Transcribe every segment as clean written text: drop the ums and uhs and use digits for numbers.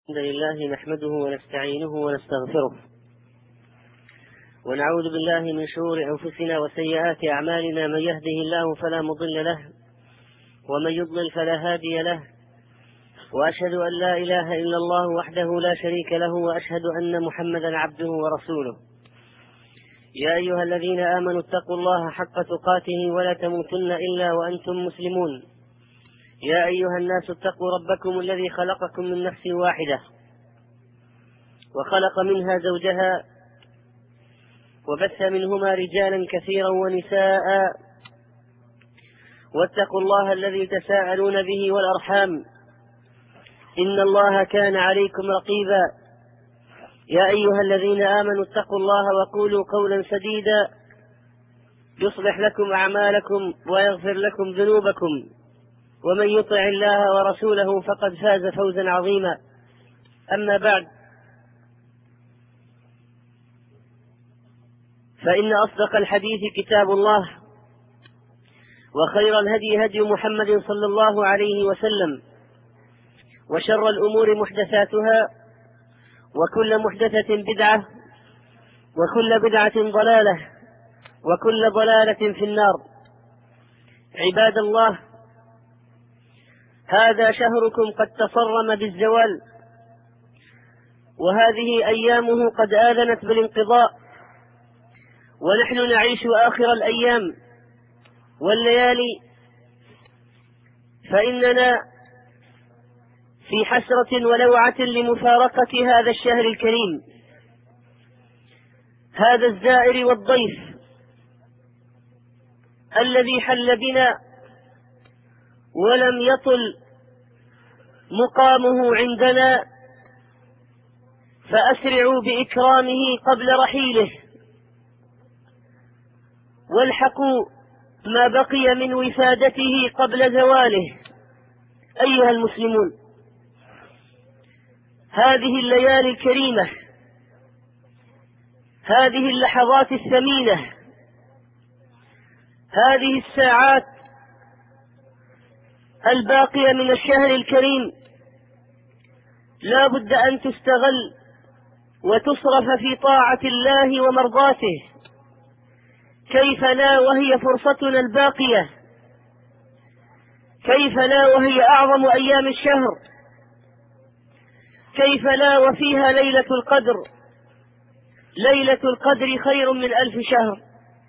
الحمد لله نحمده ونستعينه ونستغفره ونعوذ بالله من شرور أنفسنا وسيئات أعمالنا. من يهده الله فلا مضل له ومن يضلل فلا هادي له، وأشهد أن لا إله إلا الله وحده لا شريك له، وأشهد أن محمدا عبده ورسوله. يا أيها الذين آمنوا اتقوا الله حق تقاته ولا تموتن إلا وأنتم مسلمون. يا أيها الناس اتقوا ربكم الذي خلقكم من نفس واحدة وخلق منها زوجها وبث منهما رجالا كثيرا ونساء، واتقوا الله الذي تساءلون به والأرحام إن الله كان عليكم رقيبا. يا أيها الذين آمنوا اتقوا الله وقولوا قولا سديدا يصلح لكم أعمالكم ويغفر لكم ذنوبكم، ومن يطع الله ورسوله فقد فاز فوزا عظيما. أما بعد، فإن أصدق الحديث كتاب الله، وخير الهدي هدي محمد صلى الله عليه وسلم، وشر الأمور محدثاتها، وكل محدثة بدعة، وكل بدعة ضلالة، وكل ضلالة في النار. عباد الله، هذا شهركم قد تصرم بالزوال، وهذه أيامه قد آذنت بالانقضاء، ونحن نعيش آخر الأيام والليالي، فإننا في حسرة ولوعة لمفارقة هذا الشهر الكريم، هذا الزائر والضيف الذي حل بنا ولم يطل مقامه عندنا، فأسرعوا بإكرامه قبل رحيله، والحقوا ما بقي من وفادته قبل زواله. أيها المسلمون، هذه الليالي الكريمة، هذه اللحظات الثمينة، هذه الساعات الباقية من الشهر الكريم لا بد أن تستغل وتصرف في طاعة الله ومرضاته. كيف لا وهي فرصتنا الباقية؟ كيف لا وهي أعظم أيام الشهر؟ كيف لا وفيها ليلة القدر؟ ليلة القدر خير من 1000 شهر.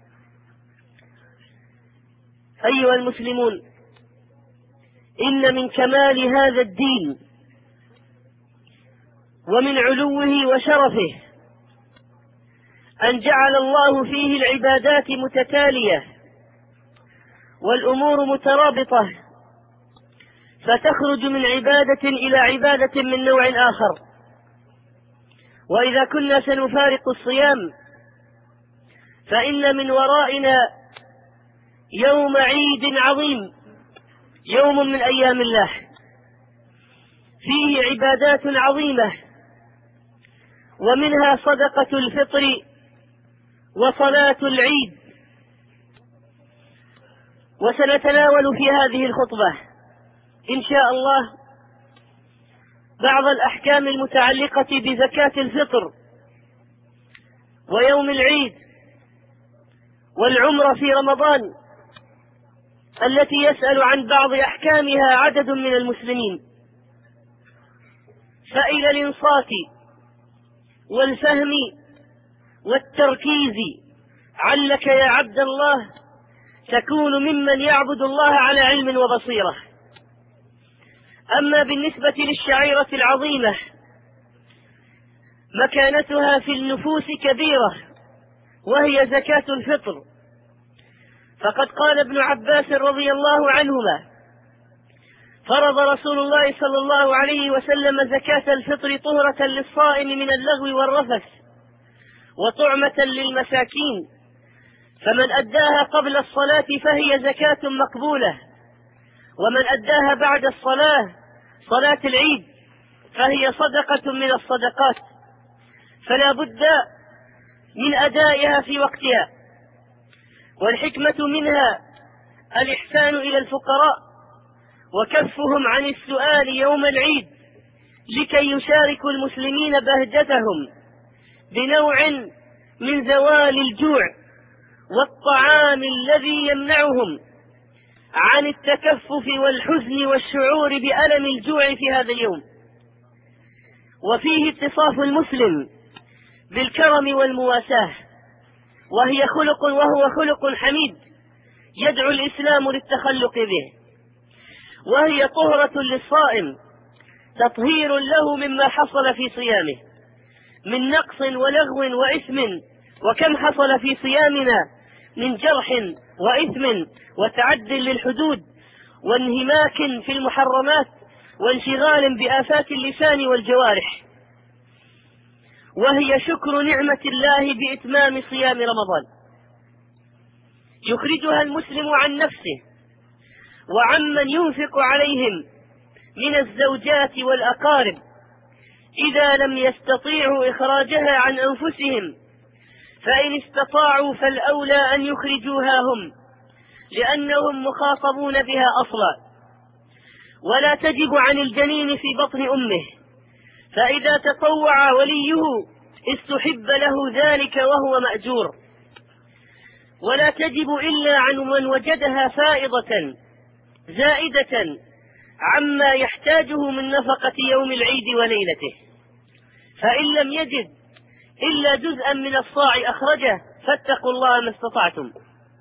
أيها المسلمون، إن من كمال هذا الدين ومن علوه وشرفه أن جعل الله فيه العبادات متتالية والأمور مترابطة، فتخرج من عبادة إلى عبادة من نوع آخر. وإذا كنا سنفارق الصيام، فإن من ورائنا يوم عيد عظيم، يوم من أيام الله، فيه عبادات عظيمة، ومنها صدقة الفطر وصلاة العيد. وسنتناول في هذه الخطبة إن شاء الله بعض الأحكام المتعلقة بزكاة الفطر ويوم العيد والعمرة في رمضان، التي يسأل عن بعض أحكامها عدد من المسلمين. فإلى الإنصات والفهم والتركيز علك يا عبد الله تكون ممن يعبد الله على علم وبصيرة. أما بالنسبة للشعيرة العظيمة، مكانتها في النفوس كبيرة، وهي زكاة الفطر. فقد قال ابن عباس رضي الله عنهما: فرض رسول الله صلى الله عليه وسلم زكاة الفطر طهرة للصائم من اللغو والرفث وطعمة للمساكين، فمن أداها قبل الصلاة فهي زكاة مقبولة، ومن أداها بعد الصلاة صلاة العيد فهي صدقة من الصدقات، فلا بد من أدائها في وقتها. والحكمة منها الإحسان إلى الفقراء وكفهم عن السؤال يوم العيد لكي يشاركوا المسلمين بهجتهم بنوع من زوال الجوع والطعام الذي يمنعهم عن التكفف والحزن والشعور بألم الجوع في هذا اليوم. وفيه اتصاف المسلم بالكرم والمواساة، وهو خلق حميد يدعو الإسلام للتخلق به، وهي طهرة للصائم تطهير له مما حصل في صيامه من نقص ولغو وإثم. وكم حصل في صيامنا من جرح وإثم وتعد للحدود وانهماك في المحرمات وانشغال بآفات اللسان والجوارح، وهي شكر نعمة الله بإتمام صيام رمضان يخرجها المسلم عن نفسه وعمن ينفق عليهم من الزوجات والأقارب إذا لم يستطيعوا إخراجها عن أنفسهم، فإن استطاعوا فالأولى أن يخرجوها هم، لأنهم مخاطبون بها أصلا. ولا تجب عن الجنين في بطن أمه، فإذا تطوع وليه استحب له ذلك وهو مأجور. ولا تجب إلا عن من وجدها فائضة زائدة عما يحتاجه من نفقة يوم العيد وليلته، فإن لم يجد إلا جزءا من الصاع أخرجه، فاتقوا الله ما استطعتم.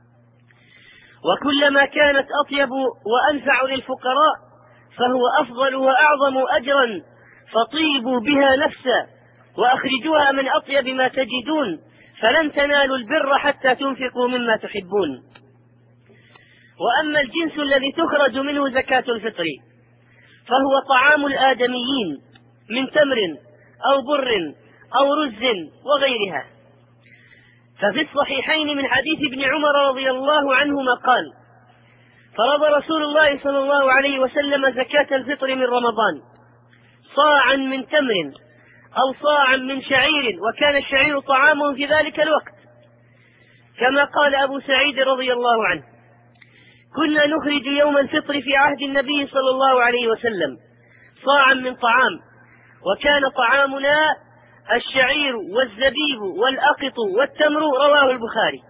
وكلما كانت أطيب وأنفع للفقراء فهو أفضل وأعظم أجرا، فطيبوا بها نفسا وأخرجوها من أطيب ما تجدون، فلن تنالوا البر حتى تنفقوا مما تحبون. وأما الجنس الذي تخرج منه زكاة الفطر فهو طعام الآدميين من تمر أو بر أو رز وغيرها. ففي الصحيحين من حديث ابن عمر رضي الله عنهما قال: فرض رسول الله صلى الله عليه وسلم زكاة الفطر من رمضان صاعا من تمر أو صاعا من شعير، وكان الشعير طعام في ذلك الوقت، كما قال أبو سعيد رضي الله عنه: كنا نخرج يوم الفطر في عهد النبي صلى الله عليه وسلم صاعا من طعام، وكان طعامنا الشعير والزبيب والأقط والتمر. رواه البخاري.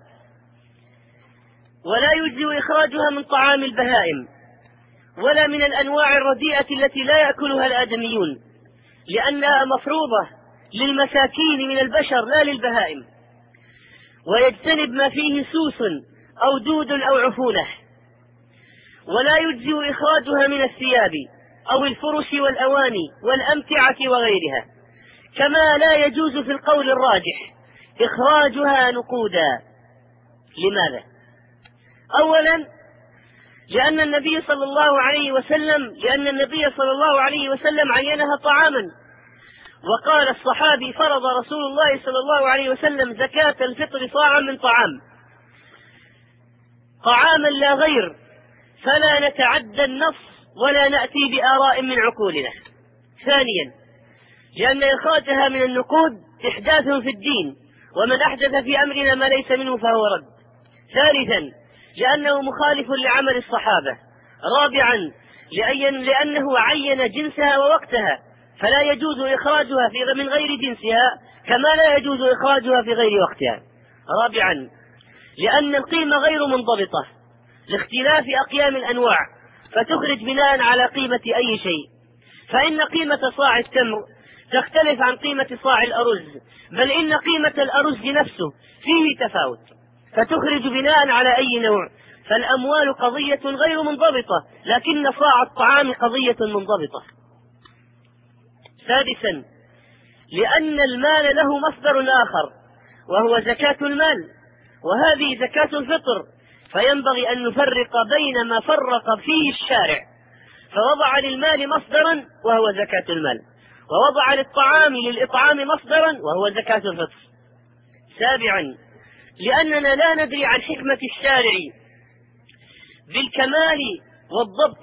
ولا يجزئ إخراجها من طعام البهائم ولا من الأنواع الرديئة التي لا يأكلها الآدميون، لأنها مفروضة للمساكين من البشر لا للبهائم. ويجتنب ما فيه سوس أو دود أو عفونة. ولا يجزئ إخراجها من الثياب أو الفرش والأواني والأمتعة وغيرها، كما لا يجوز في القول الراجح إخراجها نقودا. لماذا؟ أولا لأن النبي صلى الله عليه وسلم عينها طعاما، وقال الصحابي: فرض رسول الله صلى الله عليه وسلم زكاة الفطر صاعا من طعاما لا غير، فلا نتعدى النص ولا نأتي بآراء من عقولنا. ثانيا لأن إخراجها من النقود إحداث في الدين، ومن أحدث في أمرنا ما ليس منه فهو رد. ثالثا لأنه مخالف لعمل الصحابة. رابعا لأنه عين جنسها ووقتها، فلا يجوز إخراجها من غير جنسها، كما لا يجوز إخراجها في غير وقتها. رابعا لأن القيمة غير منضبطة لاختلاف أقيام الأنواع، فتخرج بناء على قيمة أي شيء، فإن قيمة صاع التمر تختلف عن قيمة صاع الأرز، بل إن قيمة الأرز نفسه فيه تفاوت، فتخرج بناء على أي نوع. فالأموال قضية غير منضبطة، لكن صاع الطعام قضية منضبطة. سادسا لأن المال له مصدر آخر وهو زكاة المال، وهذه زكاة الفطر، فينبغي أن نفرق بين ما فرق فيه الشارع، فوضع للمال مصدرا وهو زكاة المال، ووضع للإطعام مصدرا وهو زكاة الفطر. سابعا لأننا لا ندري عن حكمة الشارع بالكمال والضبط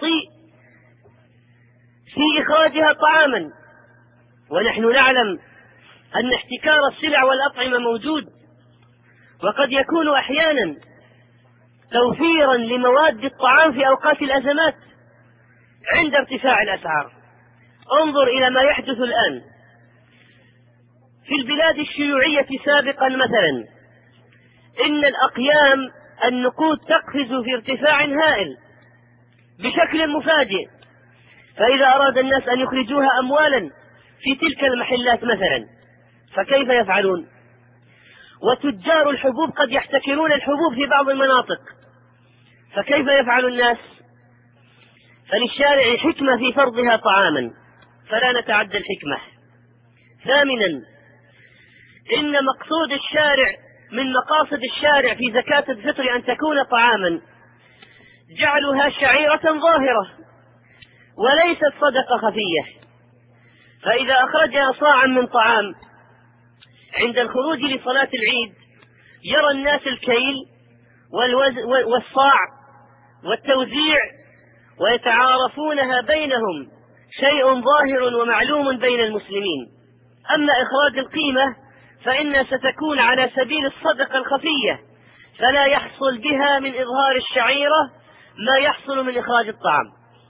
في إخراجها طعاما، ونحن نعلم أن احتكار السلع والأطعمة موجود، وقد يكون أحيانا توفيرا لمواد الطعام في أوقات الأزمات عند ارتفاع الأسعار، انظر إلى ما يحدث الآن في البلاد الشيوعية سابقا مثلا، إن الأقيام النقود تقفز في ارتفاع هائل بشكل مفاجئ، فإذا أراد الناس أن يخرجوها أموالا في تلك المحلات مثلا فكيف يفعلون؟ وتجار الحبوب قد يحتكرون الحبوب في بعض المناطق، فكيف يفعل الناس؟ فللشارع حكمة في فرضها طعاما، فلا نتعدى الحكمة. ثامنا، إن مقصود الشارع من مقاصد الشارع في زكاة الفطر أن تكون طعاما، جعلها شعيرة ظاهرة وليست صدقة خفية. فإذا أخرجها صاعا من طعام عند الخروج لصلاة العيد يرى الناس الكيل والصاع والتوزيع ويتعارفونها بينهم، شيء ظاهر ومعلوم بين المسلمين. أما إخراج القيمة فإنها ستكون على سبيل الصدقة الخفية، فلا يحصل بها من إظهار الشعيرة ما يحصل من إخراج الطعام.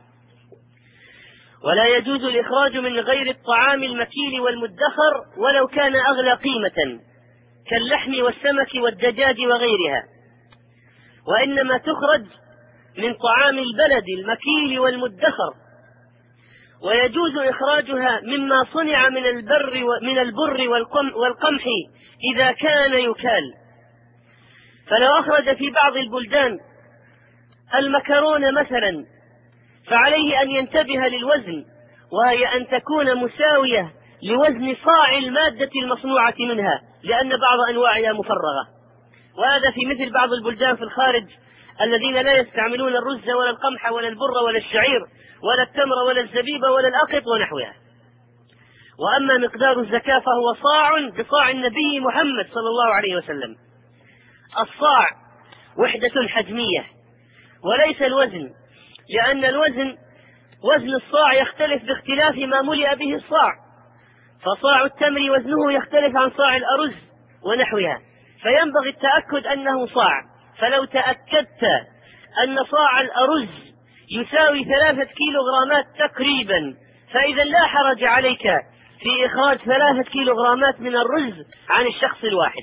ولا يجوز الإخراج من غير الطعام المكيل والمدخر ولو كان أغلى قيمة كاللحم والسمك والدجاج وغيرها، وإنما تخرج من طعام البلد المكيل والمدخر. ويجوز إخراجها مما صنع من البر والقمح إذا كان يكال. فلو أخرج في بعض البلدان المكرونة مثلا فعليه أن ينتبه للوزن، وهي أن تكون مساوية لوزن صاع المادة المصنوعة منها، لأن بعض أنواعها مفرغة. وهذا في مثل بعض البلدان في الخارج الذين لا يستعملون الرز ولا القمح ولا البر ولا الشعير ولا التمر ولا الزبيب ولا الأقط ونحوها. وأما مقدار الزكاة فهو صاع بصاع النبي محمد صلى الله عليه وسلم. الصاع وحدة حجمية وليس الوزن، لأن وزن الصاع يختلف باختلاف ما ملئ به الصاع، فصاع التمر وزنه يختلف عن صاع الأرز ونحوها، فينبغي التأكد أنه صاع. فلو تأكدت أن صاع الأرز يساوي 3 كيلوغرامات تقريبا، فإذا لا حرج عليك في إخراج 3 كيلوغرامات من الرز عن الشخص الواحد.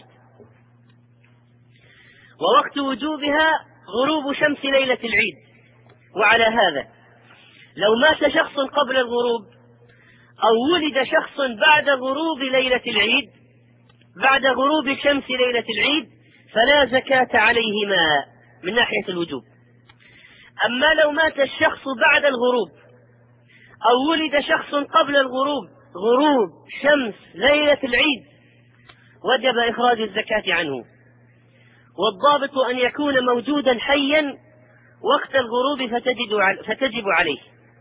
ووقت وجوبها غروب شمس ليلة العيد. وعلى هذا لو مات شخص قبل الغروب أو ولد شخص بعد غروب ليلة العيد، بعد غروب شمس ليلة العيد، فلا زكاة عليهما من ناحية الوجوب. أما لو مات الشخص بعد الغروب أو ولد شخص قبل الغروب، غروب شمس ليلة العيد، وجب إخراج الزكاة عنه. والضابط أن يكون موجودا حيا وقت الغروب فتجب عليه.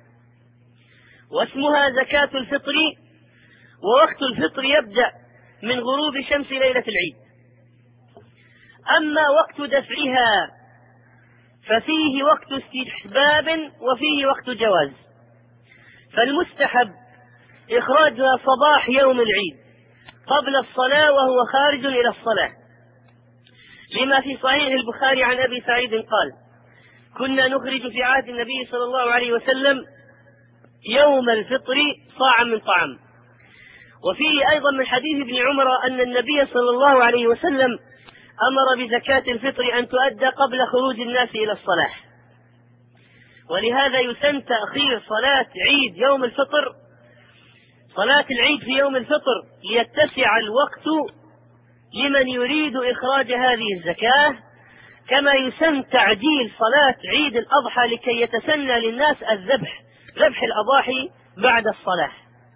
واسمها زكاة الفطر، ووقت الفطر يبدأ من غروب شمس ليلة العيد. أما وقت دفعها ففيه وقت استحباب وفيه وقت جواز. فالمستحب إخراجها صباح يوم العيد قبل الصلاة وهو خارج إلى الصلاة، لما في صحيح البخاري عن أبي سعيد قال: كنا نخرج في عهد النبي صلى الله عليه وسلم يوم الفطر صاعا من طعام. وفيه أيضا من حديث ابن عمر أن النبي صلى الله عليه وسلم أمر بزكاة الفطر أن تؤدى قبل خروج الناس إلى الصلاة. ولهذا يسن تأخير صلاة عيد يوم الفطر، صلاة العيد في يوم الفطر، ليتسع الوقت لمن يريد إخراج هذه الزكاة، كما يسن تعجيل صلاة عيد الأضحى لكي يتسنى للناس ذبح الأضاحي بعد الصلاة.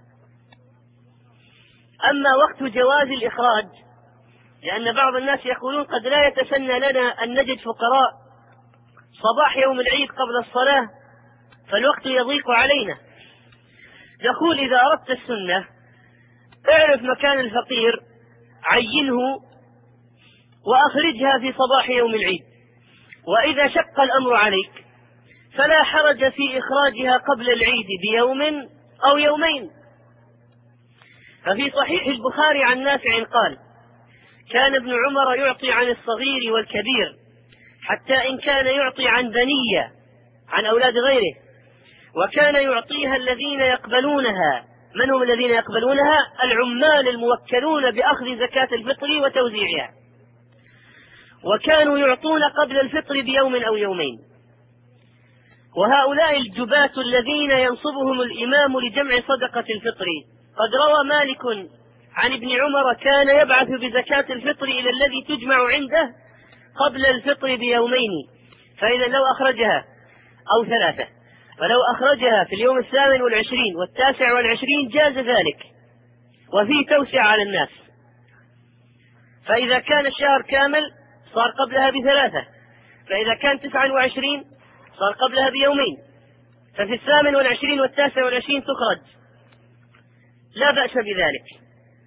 أما وقت جواز الإخراج، لأن بعض الناس يقولون قد لا يتسنى لنا أن نجد فقراء صباح يوم العيد قبل الصلاة فالوقت يضيق علينا. يقول: إذا أردت السنة اعرف مكان الفقير، عينه وأخرجها في صباح يوم العيد. وإذا شق الأمر عليك فلا حرج في إخراجها قبل العيد بيوم أو يومين. ففي صحيح البخاري عن نافع قال: كان ابن عمر يعطي عن الصغير والكبير، حتى إن كان يعطي عن بنية، عن أولاد غيره، وكان يعطيها الذين يقبلونها. من هم الذين يقبلونها؟ العمال الموكلون بأخذ زكاة الفطر وتوزيعها، وكانوا يعطون قبل الفطر بيوم أو يومين. وهؤلاء الجباة الذين ينصبهم الإمام لجمع صدقة الفطر، قد روى مالك عن ابن عمر كان يبعث بزكاة الفطر إلى الذي تجمع عنده قبل الفطر بيومين، فإذا لو أخرجها أو ثلاثة، فلو أخرجها في اليوم 28 و29 جاز ذلك، وفيه توسع على الناس. فإذا كان الشهر كامل صار قبلها ب3، فإذا كان 29 صار قبلها بيومين، ففي 28 و29 تخرج، لا بأس بذلك.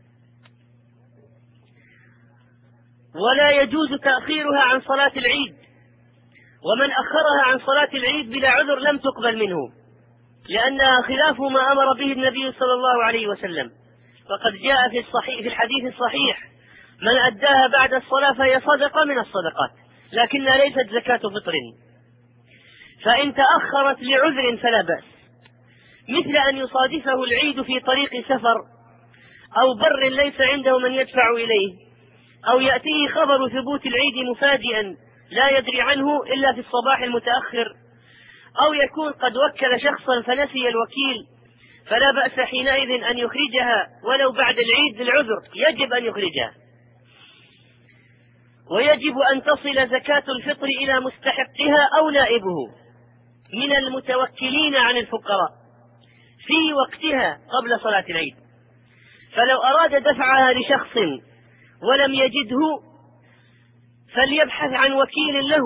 ولا يجوز تأخيرها عن صلاة العيد، ومن أخرها عن صلاة العيد بلا عذر لم تقبل منه، لأنها خلاف ما أمر به النبي صلى الله عليه وسلم. وقد جاء في الحديث الصحيح: من أداها بعد الصلاة فهي صدقة من الصدقات، لكنها ليست زكاة فطر. فإن تأخرت لعذر فلا بأس، مثل أن يصادفه العيد في طريق سفر، أو بر ليس عنده من يدفع إليه، أو يأتيه خبر ثبوت العيد مفاجئا لا يدري عنه إلا في الصباح المتأخر، أو يكون قد وكل شخصا فنسي الوكيل، فلا بأس حينئذ أن يخرجها ولو بعد العيد للعذر، يجب أن يخرجها. ويجب أن تصل زكاة الفطر إلى مستحقها أو نائبه من المتوكلين عن الفقراء في وقتها قبل صلاة العيد. فلو أراد دفعها لشخص ولم يجده فليبحث عن وكيل له،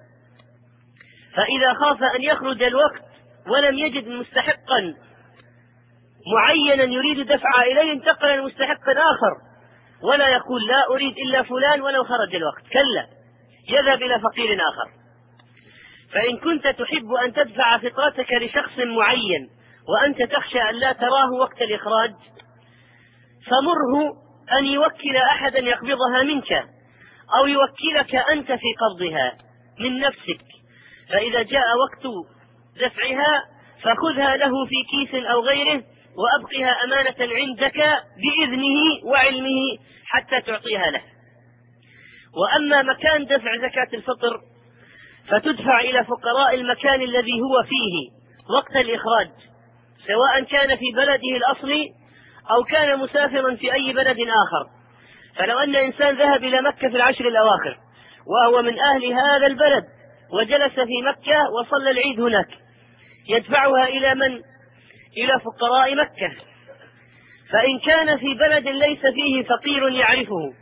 فإذا خاف أن يخرج الوقت ولم يجد مستحقا معينا يريد دفع إليه انتقل لمستحق آخر، ولا يقول لا أريد إلا فلان ولو خرج الوقت، كلا، يذهب إلى فقير آخر. فإن كنت تحب أن تدفع فطرتك لشخص معين وأنت تخشى أن لا تراه وقت الإخراج، فمره أن يوكل أحدا يقبضها منك، أو يوكلك أنت في قبضها من نفسك، فإذا جاء وقت دفعها فخذها له في كيس أو غيره، وأبقها أمانة عندك بإذنه وعلمه حتى تعطيها له. وأما مكان دفع زكاة الفطر فتدفع إلى فقراء المكان الذي هو فيه وقت الإخراج، سواء كان في بلده الأصلي أو كان مسافرا في أي بلد آخر. فلو أن إنسان ذهب إلى مكة في العشر الأواخر وهو من أهل هذا البلد وجلس في مكة وصلى العيد هناك، يدفعها إلى من؟ إلى فقراء مكة. فإن كان في بلد ليس فيه فقير يعرفه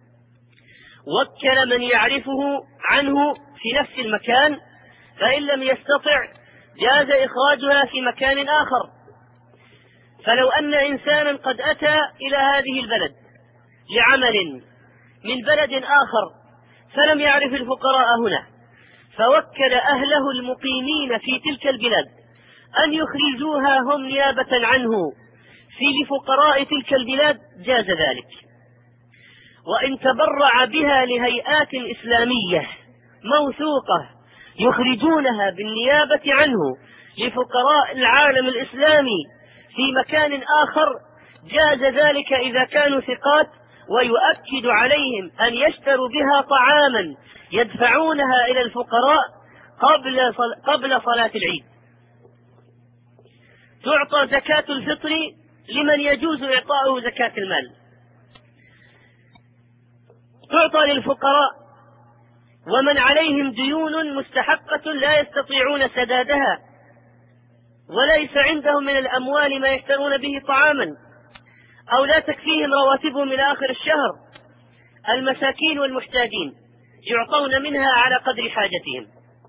وكل من يعرفه عنه في نفس المكان، فإن لم يستطع جاز إخراجها في مكان آخر. فلو أن إنسانا قد أتى إلى هذه البلد لعمل من بلد آخر فلم يعرف الفقراء هنا، فوكل أهله المقيمين في تلك البلاد أن يخرجوها هم نيابة عنه في لفقراء تلك البلاد، جاز ذلك. وإن تبرع بها لهيئات إسلامية موثوقة يخرجونها بالنيابة عنه لفقراء العالم الإسلامي في مكان آخر، جاز ذلك إذا كانوا ثقات، ويؤكد عليهم أن يشتروا بها طعاما يدفعونها إلى الفقراء قبل صلاة العيد. تعطى زكاة الفطر لمن يجوز إعطاؤه زكاة المال، تعطى للفقراء ومن عليهم ديون مستحقة لا يستطيعون سدادها وليس عندهم من الأموال ما يشترون به طعاما، أو لا تكفيهم رواتبهم إلى آخر الشهر. المساكين والمحتاجين يعطون منها على قدر حاجتهم،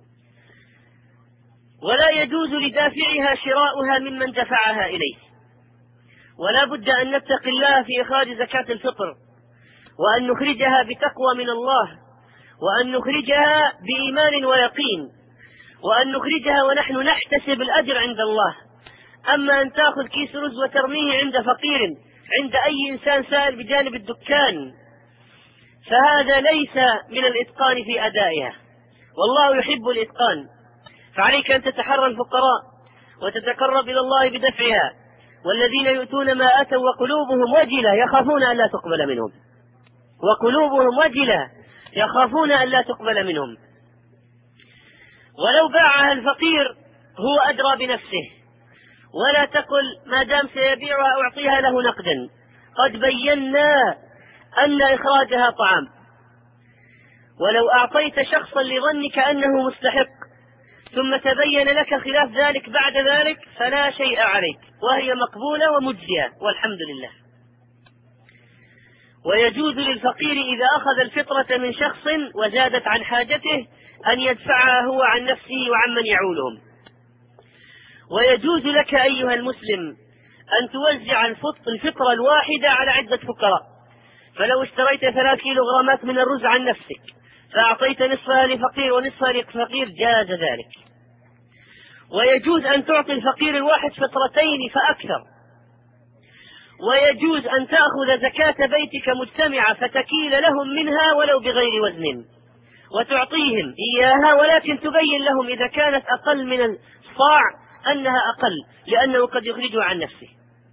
ولا يجوز لدافعها شراؤها ممن دفعها إليه. ولا بد أن نتقي الله في إخراج زكاة الفطر، وأن نخرجها بتقوى من الله، وأن نخرجها بإيمان ويقين، وأن نخرجها ونحن نحتسب الأجر عند الله. أما أن تأخذ كيس رز وترميه عند فقير، عند أي إنسان سائل بجانب الدكان، فهذا ليس من الإتقان في أدائها، والله يحب الإتقان. فعليك أن تتحرى الفقراء وتتقرب إلى الله بدفعها، والذين يؤتون ما آتوا وقلوبهم وجلة يخافون أن لا تقبل منهم، وقلوبهم وجلة يخافون أن لا تقبل منهم. ولو باعها الفقير هو أدرى بنفسه، ولا تقل ما دام سيبيعها أعطيها له نقدا، قد بينا أن إخراجها طعام. ولو أعطيت شخصا لظنك أنه مستحق ثم تبين لك خلاف ذلك بعد ذلك فلا شيء عليك، وهي مقبولة ومجزية والحمد لله. ويجوز للفقير إذا أخذ الفطرة من شخص وزادت عن حاجته أن يدفعها هو عن نفسه وعن من يعولهم. ويجوز لك أيها المسلم أن توزع الفطرة الواحدة على عدة فقراء، فلو اشتريت 3 كيلوغرامات من الرز عن نفسك فأعطيت نصفها لفقير ونصفها لفقير جاز ذلك. ويجوز أن تعطي الفقير الواحد فطرتين فأكثر. ويجوز أن تأخذ زكاة بيتك مجتمعة فتكيل لهم منها ولو بغير وزن وتعطيهم إياها، ولكن تبين لهم إذا كانت أقل من الصاع أنها أقل، لأنه قد يخرجها عن نفسه.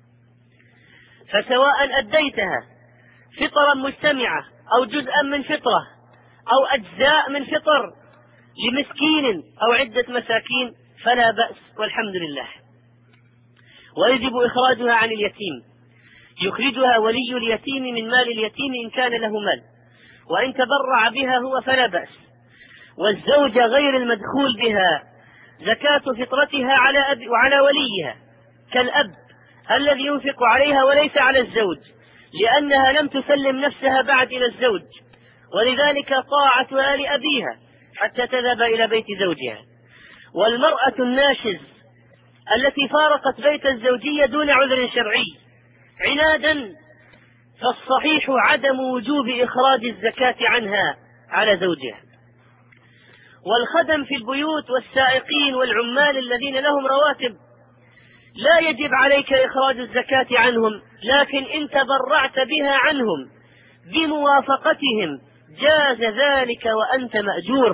فسواء أديتها فطرا مجتمعة أو جزءا من فطرة أو أجزاء من فطر لمسكين أو عدة مساكين فلا بأس والحمد لله. ويجب إخراجها عن اليتيم، يخرجها ولي اليتيم من مال اليتيم إن كان له مال، وإن تبرع بها هو فلا بأس. والزوجة غير المدخول بها زكاة فطرتها على وليها كالأب الذي ينفق عليها وليس على الزوج، لأنها لم تسلم نفسها بعد إلى الزوج، ولذلك طاعتها لأبيها حتى تذهب إلى بيت زوجها. والمرأة الناشز التي فارقت بيت الزوجية دون عذر شرعي عنادا فالصحيح عدم وجوب إخراج الزكاة عنها على زوجها. والخدم في البيوت والسائقين والعمال الذين لهم رواتب لا يجب عليك إخراج الزكاة عنهم، لكن إن تبرعت بها عنهم بموافقتهم جاز ذلك وأنت مأجور.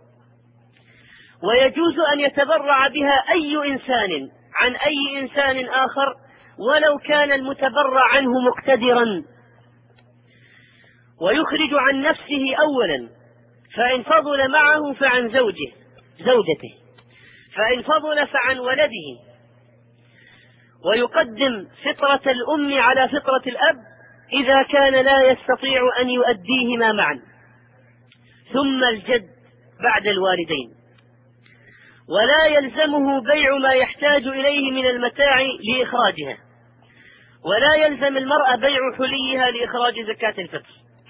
ويجوز أن يتبرع بها أي إنسان عن أي إنسان آخر ولو كان المتبرع عنه مقتدرا، ويخرج عن نفسه أولا، فإن فضل معه فعن زوجته، فإن فضل فعن ولده. ويقدم فطرة الأم على فطرة الأب إذا كان لا يستطيع أن يؤديهما معا، ثم الجد بعد الوالدين. ولا يلزمه بيع ما يحتاج إليه من المتاع لإخراجها، ولا يلزم المرأة بيع حليها لإخراج زكاة الفطر.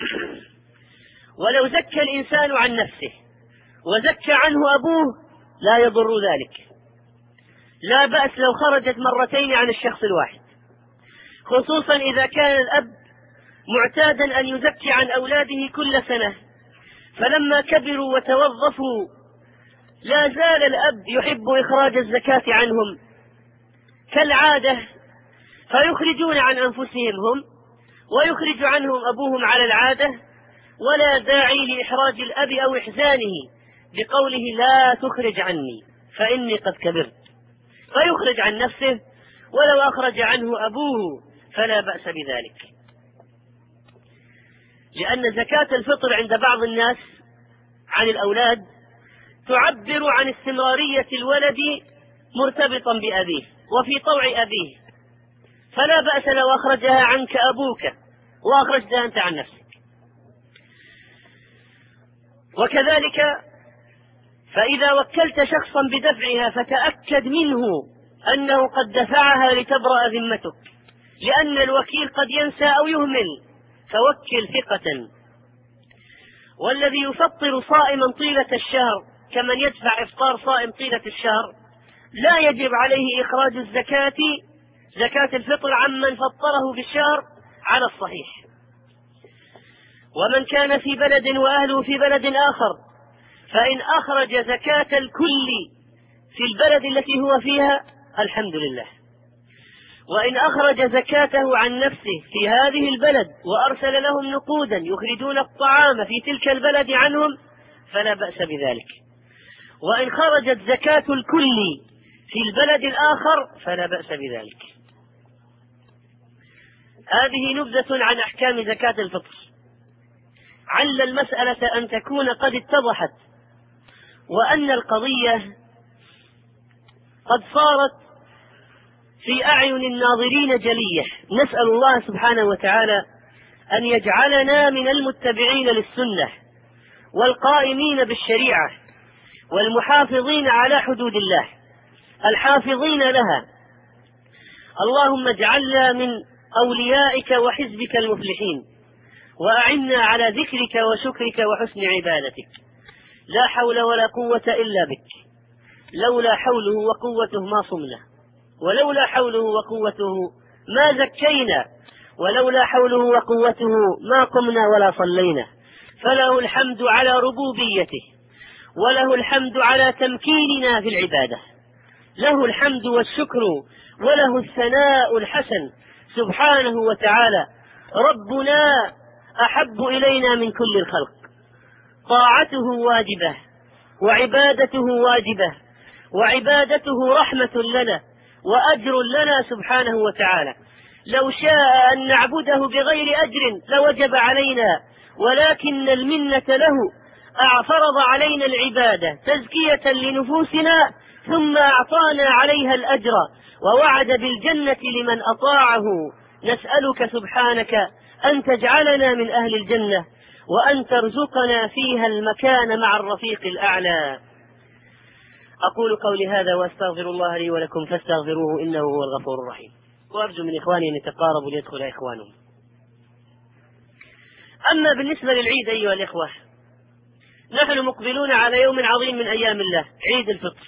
ولو زكى الإنسان عن نفسه وزكى عنه أبوه لا يضر ذلك، لا بأس لو خرجت مرتين عن الشخص الواحد، خصوصا إذا كان الأب معتادا أن يزكي عن أولاده كل سنة، فلما كبروا وتوظفوا لا زال الأب يحب إخراج الزكاة عنهم كالعادة، فيخرجون عن أنفسهم هم ويخرج عنهم أبوهم على العادة، ولا داعي لإحراج الأب أو إحزانه بقوله لا تخرج عني فإني قد كبرت، فيخرج عن نفسه، ولو أخرج عنه أبوه فلا بأس بذلك. لأن زكاة الفطر عند بعض الناس عن الأولاد تعبر عن استمرارية الولد مرتبطا بأبيه وفي طوع أبيه، فلا بأس لو أخرجها عنك أبوك وأخرجتها أنت عن نفسك. وكذلك فإذا وكلت شخصا بدفعها فتأكد منه أنه قد دفعها لتبرأ ذمتك، لأن الوكيل قد ينسى أو يهمل، فوكل ثقة. والذي يفطر صائما طيلة الشهر كمن يدفع إفطار صائم طيلة الشهر لا يجب عليه إخراج زكاة الفطر عمن فطره في الشهر على الصحيح. ومن كان في بلد وأهله في بلد آخر فإن أخرج زكاة الكل في البلد التي هو فيها الحمد لله، وإن أخرج زكاته عن نفسه في هذه البلد وأرسل لهم نقودا يخرجون الطعام في تلك البلد عنهم فلا بأس بذلك. وإن خرجت زكاة الكل في البلد الآخر فلا بأس بذلك. هذه نبذة عن أحكام زكاة الفطر، عل المسألة أن تكون قد اتضحت، وأن القضية قد صارت في أعين الناظرين جلية. نسأل الله سبحانه وتعالى أن يجعلنا من المتبعين للسنة والقائمين بالشريعة والمحافظين على حدود الله الحافظين لها. اللهم اجعلنا من أوليائك وحزبك المفلحين، وأعنا على ذكرك وشكرك وحسن عبادتك. لا حول ولا قوة إلا بك، لولا حوله وقوته ما صمنا، ولولا حوله وقوته ما زكينا، ولولا حوله وقوته ما قمنا ولا صلينا. فله الحمد على ربوبيته، وله الحمد على تمكيننا في العبادة، له الحمد والشكر وله الثناء الحسن سبحانه وتعالى. ربنا أحب إلينا من كل الخلق، طاعته واجبة وعبادته واجبة، وعبادته رحمة لنا وأجر لنا سبحانه وتعالى. لو شاء أن نعبده بغير أجر لوجب علينا، ولكن المنة له فرض علينا العبادة تزكية لنفوسنا، ثم أعطانا عليها الأجر ووعد بالجنة لمن أطاعه. نسألك سبحانك أن تجعلنا من أهل الجنة، وأن ترزقنا فيها المكان مع الرفيق الأعلى. أقول قولي هذا وأستغفر الله لي ولكم فاستغفروه إنه هو الغفور الرحيم. وأرجو من إخواني أن يتقاربوا ليدخل إخوانهم. أما بالنسبة للعيد أيها الإخوة، نحن مقبلون على يوم عظيم من أيام الله، عيد الفطر،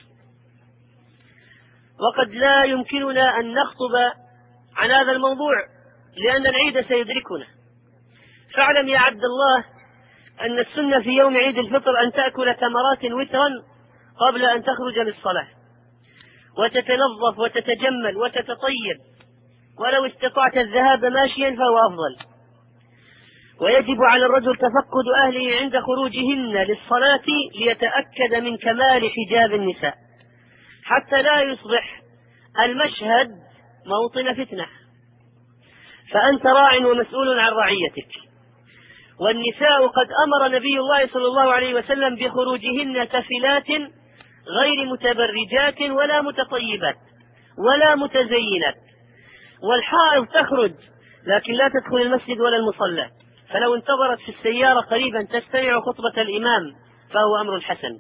وقد لا يمكننا أن نخطب عن هذا الموضوع لأن العيد سيدركنا. فاعلم يا عبد الله أن السنة في يوم عيد الفطر أن تأكل تمرات وترا قبل أن تخرج للصلاة، وتتنظف وتتجمل وتتطيب، ولو استطعت الذهاب ماشيا فهو أفضل. ويجب على الرجل تفقد أهله عند خروجهن للصلاة ليتأكد من كمال حجاب النساء، حتى لا يصبح المشهد موطن فتنة. فأنت راع ومسؤول عن رعيتك. والنساء قد أمر نبي الله صلى الله عليه وسلم بخروجهن تفلات غير متبرجات ولا متطيبات ولا متزينات. والحائض تخرج لكن لا تدخل المسجد ولا المصلى، فلو انتظرت في السيارة قريبا تستمع خطبة الإمام فهو أمر حسن.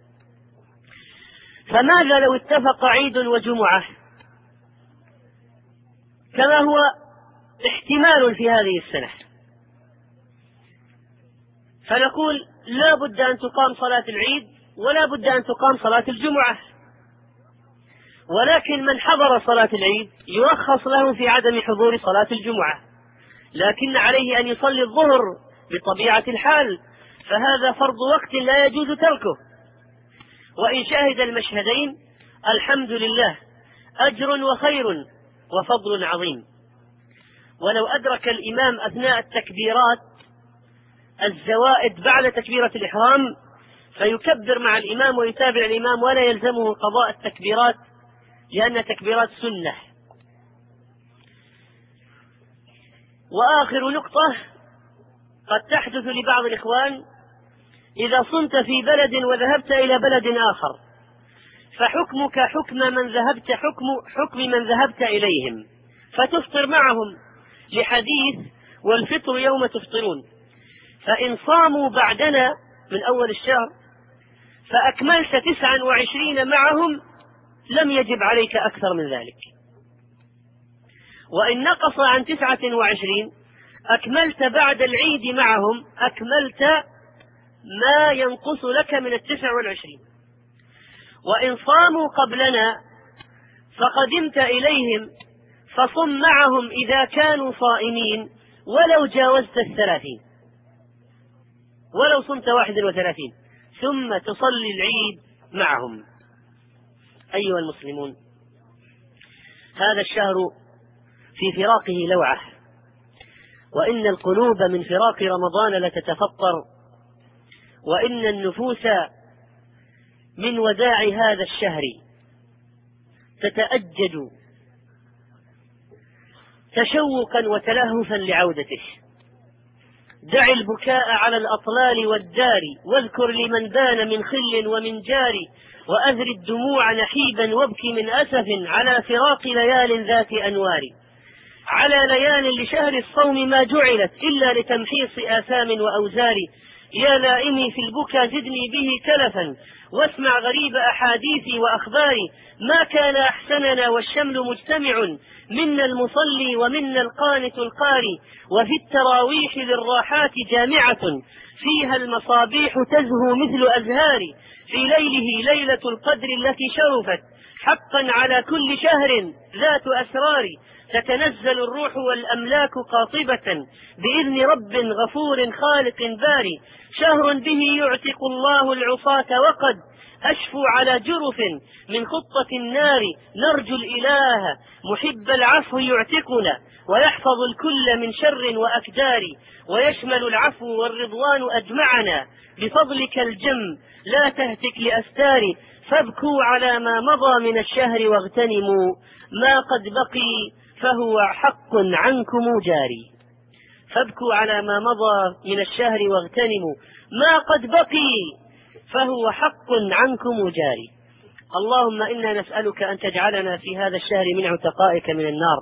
فماذا لو اتفق عيد وجمعة كما هو احتمال في هذه السنة؟ فنقول لا بد أن تقام صلاة العيد ولا بد أن تقام صلاة الجمعة، ولكن من حضر صلاة العيد يرخص له في عدم حضور صلاة الجمعة، لكن عليه أن يصلي الظهر بطبيعة الحال، فهذا فرض وقت لا يجوز تركه. وإن شاهد المشهدين الحمد لله، أجر وخير وفضل عظيم. ولو أدرك الإمام أثناء التكبيرات الزوائد بعد تكبيرة الإحرام فيكبر مع الإمام ويتابع الإمام ولا يلزمه قضاء التكبيرات، لأن تكبيرات سنة. وآخر نقطة قد تحدث لبعض الإخوان: إذا صمت في بلد وذهبت إلى بلد آخر فحكمك حكم من ذهبت إليهم، فتفطر معهم لحديث والفطر يوم تفطرون. فإن صاموا بعدنا من أول الشهر فأكملت 29 معهم لم يجب عليك أكثر من ذلك. وإن نقص عن 29 أكملت بعد العيد معهم، أكملت ما ينقص لك من 29. وإن صاموا قبلنا فقدمت إليهم فصم معهم إذا كانوا صائمين ولو جاوزت 30، ولو صمت 31 ثم تصلي العيد معهم. أيها المسلمون، هذا الشهر في فراقه لوعة، وإن القلوب من فراق رمضان لتتفطر، وإن النفوس من وداع هذا الشهر تتأجج تشوقا وتلهفا لعودته. دع البكاء على الأطلال والدار، واذكر لمن بان من خل ومن جار، وأذر الدموع نحيبا وابكي من أسف على فراق ليال ذات أنوار. على ليال لشهر الصوم ما جعلت إلا لتمحيص آثام وأوزار. يا لائمي في البكا زدني به كلفا، واسمع غريب أحاديثي وأخباري. ما كان أحسننا والشمل مجتمع، منا المصلي ومنا القانت القاري. وفي التراويح للراحات جامعة، فيها المصابيح تزهو مثل أزهار. في ليله ليلة القدر التي شرفت، حقا على كل شهر ذات أسرار. تتنزل الروح والأملاك قاطبة بإذن رب غفور خالق باري. شهر به يعتق الله العصاة، وقد أشفو على جرف من خطة النار. نرجو الإله محب العفو يعتقنا، ويحفظ الكل من شر وأكدار. ويشمل العفو والرضوان أجمعنا، بفضلك الجم لا تهتك لأستار. فابكوا على ما مضى من الشهر، واغتنموا ما قد بقي فهو حق عنكم جاري. فابكوا على ما مضى من الشهر، واغتنموا ما قد بقي فهو حق عنكم جاري. اللهم إنا نسألك أن تجعلنا في هذا الشهر من عتقائك من النار.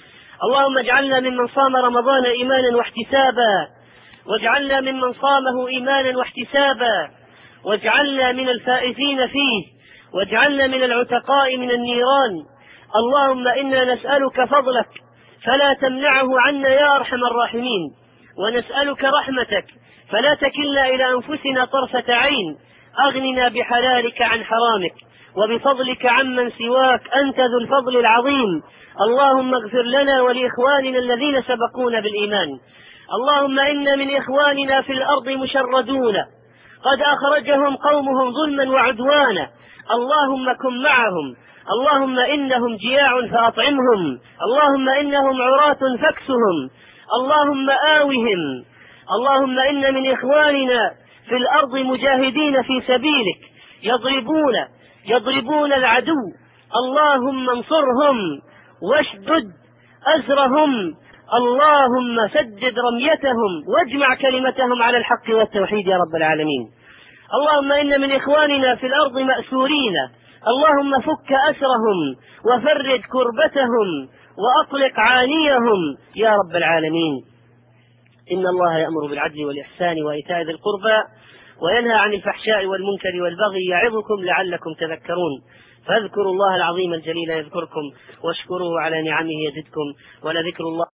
اللهم اجعلنا ممن صام رمضان إيمانا واحتسابا، واجعلنا ممن صامه إيمانا واحتسابا، واجعلنا من الفائزين فيه، واجعلنا من العتقاء من النيران. اللهم إنا نسألك فضلك فلا تمنعه عنا يا أرحم الراحمين، ونسألك رحمتك فلا تكلنا إلى أنفسنا طرفة عين. أغننا بحلالك عن حرامك، وبفضلك عمن سواك، أنت ذو الفضل العظيم. اللهم اغفر لنا ولإخواننا الذين سبقونا بالإيمان. اللهم إن من إخواننا في الأرض مشردون، قد أخرجهم قومهم ظلما وعدوانا. اللهم كن معهم. اللهم إنهم جياع فأطعمهم، اللهم إنهم عراة فاكسهم، اللهم آوهم. اللهم إن من إخواننا في الأرض مجاهدين في سبيلك يضربون العدو. اللهم انصرهم واشدد أزرهم. اللهم سدد رميتهم واجمع كلمتهم على الحق والتوحيد يا رب العالمين. اللهم إن من إخواننا في الأرض مأسورين، اللهم فك أسرهم وفرج كربتهم وأطلق عانيهم يا رب العالمين. إن الله يأمر بالعدل والإحسان وإيتاء ذي القربى، وينهى عن الفحشاء والمنكر والبغي، يعظكم لعلكم تذكرون. فاذكروا الله العظيم الجليل يذكركم، واشكروه على نعمه يزدكم، ولذكر الله